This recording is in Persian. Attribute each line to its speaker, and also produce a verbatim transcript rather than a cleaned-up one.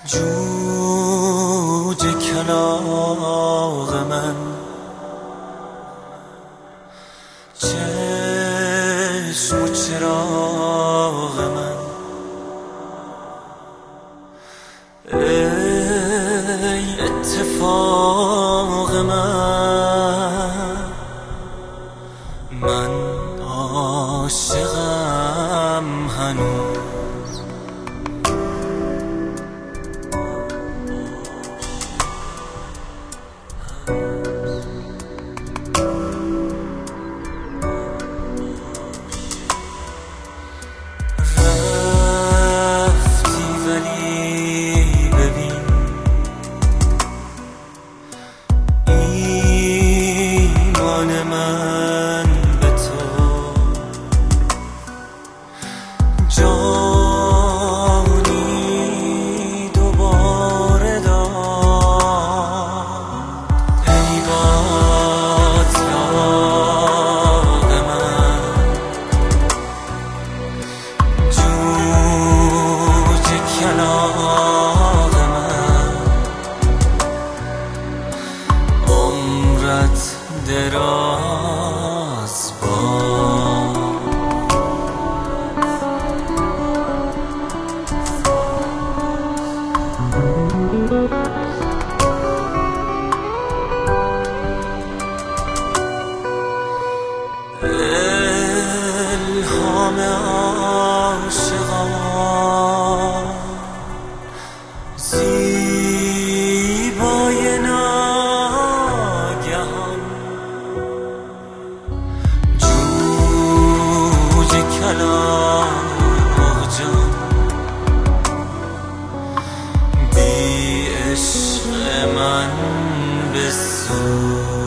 Speaker 1: جوجه کلاغ من، چشم و چراغ من، ای اتفاق من، من عاشقم هنوز. من به تو جانی دوباره داد، ای باتلاق من، جوجه کلاغ من، عمرت دراز باد. الهام عاشقان زیبای ناگهان، جوجه کلاغ جان، بی عشق من بسوز.